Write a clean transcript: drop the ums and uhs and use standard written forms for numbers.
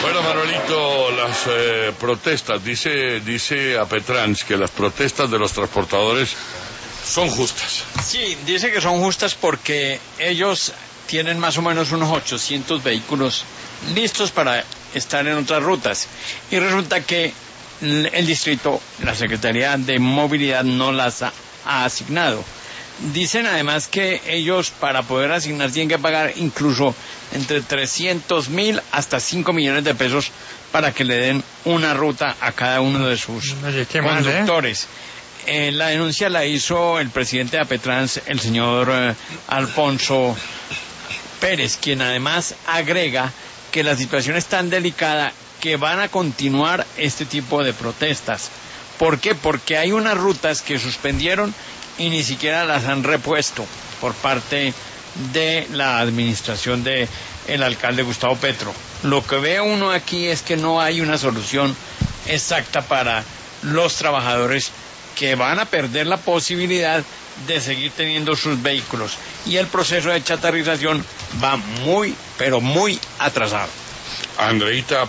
Bueno, Manuelito, las protestas, dice Apetrans que las protestas de los transportadores son justas. Sí, dice que son justas porque ellos tienen más o menos unos 800 vehículos listos para estar en otras rutas. Y resulta que el distrito, la Secretaría de Movilidad no las ha asignado. Dicen además que ellos para poder asignar tienen que pagar incluso entre 300.000 hasta 5 millones de pesos para que le den una ruta a cada uno de sus conductores. La denuncia la hizo el presidente de Apetrans, el señor Alfonso Pérez, quien además agrega que la situación es tan delicada que van a continuar este tipo de protestas. ¿Por qué? Porque hay unas rutas que suspendieron y ni siquiera las han repuesto por parte de la administración de el alcalde Gustavo Petro. Lo que ve uno aquí es que no hay una solución exacta para los trabajadores que van a perder la posibilidad de seguir teniendo sus vehículos, y el proceso de chatarrización va muy, pero muy atrasado. Andreita,